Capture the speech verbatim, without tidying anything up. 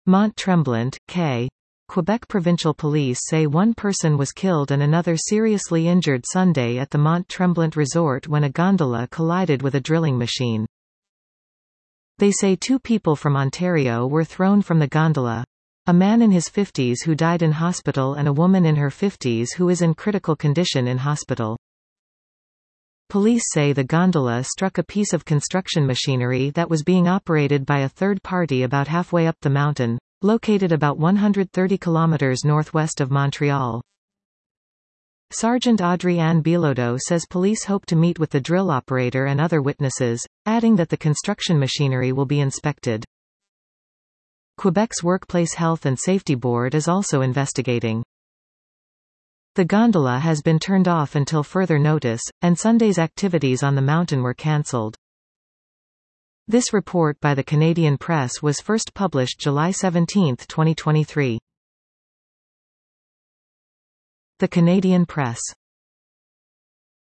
Mont-Tremblant, Quai. Quebec Provincial Police say one person was killed and another seriously injured Sunday at the Mont-Tremblant resort when a gondola collided with a drilling machine. They say two people from Ontario were thrown from the gondola. A man in his fifties who died in hospital and a woman in her fifties who is in critical condition in hospital. Police say the gondola struck a piece of construction machinery that was being operated by a third party about halfway up the mountain, located about one hundred thirty kilometers northwest of Montreal. Sergeant Audrey-Anne Bilodeau says police hope to meet with the drill operator and other witnesses, adding that the construction machinery will be inspected. Quebec's Workplace Health and Safety Board is also investigating. The gondola has been turned off until further notice, and Sunday's activities on the mountain were cancelled. This report by the Canadian Press was first published July seventeenth, twenty twenty-three. The Canadian Press.